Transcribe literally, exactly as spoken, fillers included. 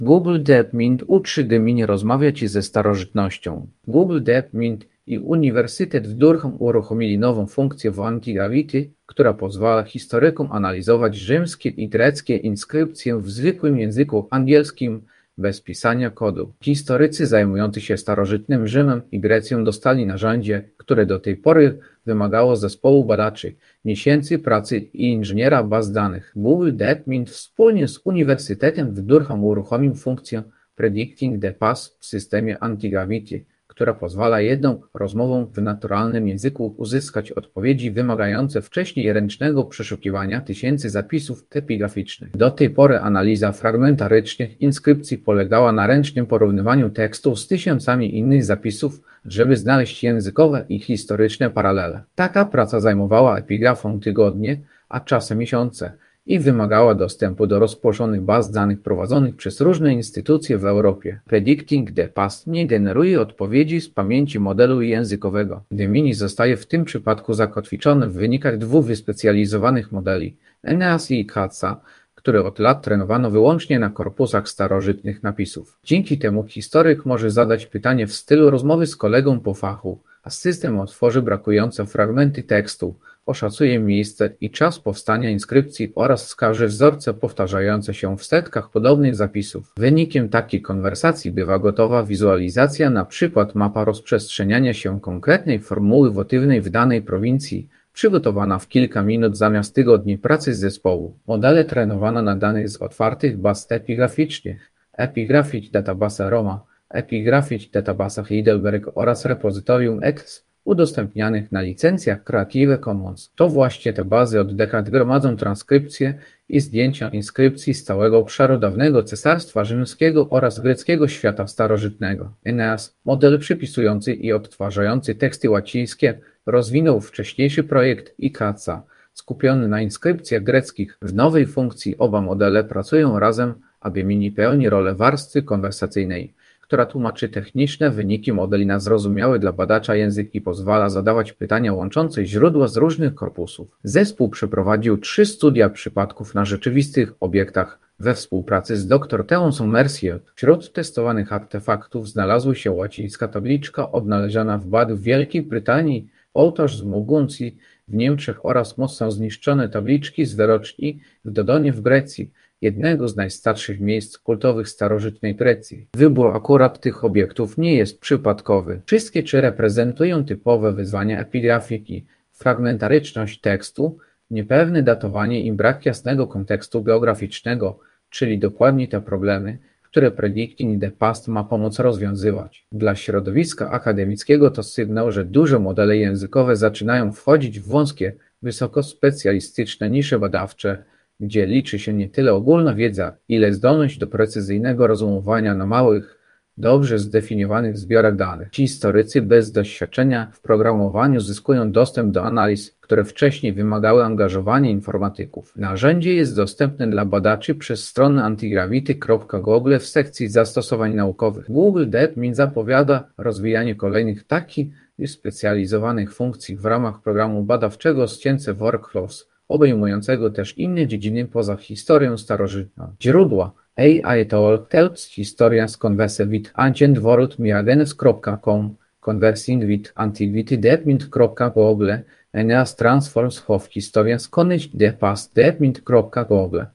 Google DeepMind uczy Gemini rozmawiać ze starożytnością. Google DeepMind i Uniwersytet w Durham uruchomili nową funkcję w Antigravity, która pozwala historykom analizować rzymskie i greckie inskrypcje w zwykłym języku angielskim bez pisania kodu. Historycy zajmujący się starożytnym Rzymem i Grecją dostali narzędzie, które do tej pory wymagało zespołu badaczy, miesięcy pracy i inżyniera baz danych. Google DeepMind wspólnie z Uniwersytetem w Durham uruchomił funkcję Predicting the Past w systemie Antigravity, która pozwala jedną rozmową w naturalnym języku uzyskać odpowiedzi wymagające wcześniej ręcznego przeszukiwania tysięcy zapisów epigraficznych. Do tej pory analiza fragmentarycznych inskrypcji polegała na ręcznym porównywaniu tekstu z tysiącami innych zapisów, żeby znaleźć językowe i historyczne paralele. Taka praca zajmowała epigrafom tygodnie, a czasem miesiące, i wymagała dostępu do rozproszonych baz danych prowadzonych przez różne instytucje w Europie. Predicting the Past nie generuje odpowiedzi z pamięci modelu językowego. Gemini zostaje w tym przypadku zakotwiczony w wynikach dwóch wyspecjalizowanych modeli, Eneas i Katsa, które od lat trenowano wyłącznie na korpusach starożytnych napisów. Dzięki temu historyk może zadać pytanie w stylu rozmowy z kolegą po fachu, a system otworzy brakujące fragmenty tekstu, oszacuje miejsce i czas powstania inskrypcji oraz wskaże wzorce powtarzające się w setkach podobnych zapisów. Wynikiem takiej konwersacji bywa gotowa wizualizacja, na przykład mapa rozprzestrzeniania się konkretnej formuły wotywnej w danej prowincji, przygotowana w kilka minut zamiast tygodni pracy zespołu. Modele trenowano na danych z otwartych baz epigraficznych, Epigraphic Database Roma, Epigraphic Database Heidelberg oraz repozytorium X, udostępnianych na licencjach Creative Commons. To właśnie te bazy od dekad gromadzą transkrypcje i zdjęcia inskrypcji z całego obszaru dawnego Cesarstwa Rzymskiego oraz greckiego świata starożytnego. Eneas, model przypisujący i odtwarzający teksty łacińskie, rozwinął wcześniejszy projekt I C A C A, skupiony na inskrypcjach greckich. W nowej funkcji oba modele pracują razem, a Gemini pełni rolę warstwy konwersacyjnej, która tłumaczy techniczne wyniki modeli na zrozumiały dla badacza język i pozwala zadawać pytania łączące źródła z różnych korpusów. Zespół przeprowadził trzy studia przypadków na rzeczywistych obiektach we współpracy z dr Teonsą Mercier. Wśród testowanych artefaktów znalazły się łacińska tabliczka odnaleziona w Bad w Wielkiej Brytanii, ołtarz z Muguncji w Niemczech oraz mocno zniszczone tabliczki z wyroczni w Dodonie w Grecji, jednego z najstarszych miejsc kultowych starożytnej Grecji. Wybór akurat tych obiektów nie jest przypadkowy. Wszystkie trzy reprezentują typowe wyzwania epigrafiki: fragmentaryczność tekstu, niepewne datowanie i brak jasnego kontekstu geograficznego, czyli dokładnie te problemy, które Predicting the Past ma pomóc rozwiązywać. Dla środowiska akademickiego to sygnał, że duże modele językowe zaczynają wchodzić w wąskie, wysokospecjalistyczne nisze badawcze, gdzie liczy się nie tyle ogólna wiedza, ile zdolność do precyzyjnego rozumowania na małych, dobrze zdefiniowanych zbiorach danych. Ci historycy bez doświadczenia w programowaniu zyskują dostęp do analiz, które wcześniej wymagały angażowania informatyków. Narzędzie jest dostępne dla badaczy przez stronę antigravity kropka google w sekcji zastosowań naukowych. Google DeepMind zapowiada rozwijanie kolejnych takich specjalizowanych funkcji w ramach programu badawczego Science Workflows, obejmującego też inne dziedziny poza historią starożytną. Źródła: A I et al. Text Historians Converse with Ancient World Miragenes kropka com, Conversing with Antiquity DeepMind kropka google, Eneas Transforms of Historians Connect the Past DeepMind kropka google.